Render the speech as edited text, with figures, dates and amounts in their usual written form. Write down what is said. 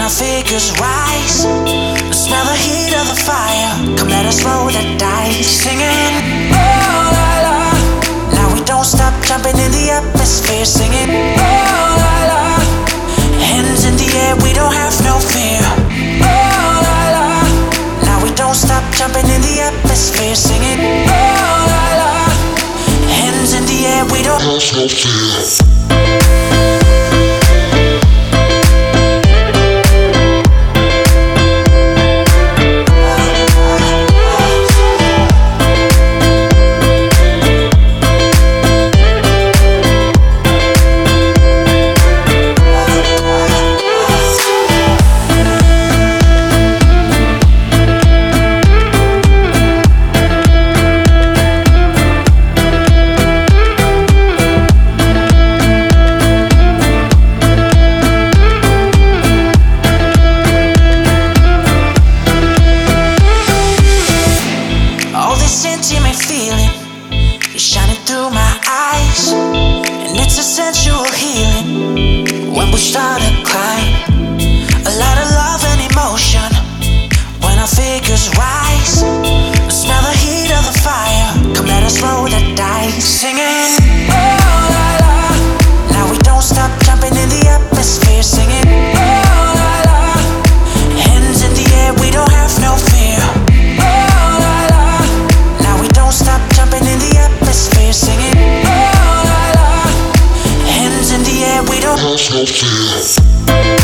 our figures rise, smell the heat of the fire. Come let us roll the dice, singing oh la la. Now we don't stop jumping in the atmosphere, singing oh la la. Hands in the air, we don't have no fear. Oh la la. Now we don't stop jumping in the atmosphere, singing oh la la. Hands in the air, we don't have no fear. Intimate feeling is shining through my eyes, and it's a sensual healing when we start to climb. A lot of love and emotion when our figures rise. Smell the heat of the fire. Come let us roll the dice, singing oh la la. Now we don't stop jumping in the atmosphere, singing oh la la. Hands in the air, we don't have no fear. Stop jumping in the atmosphere, singing oh la la. Hands in the air, we don't have no fear.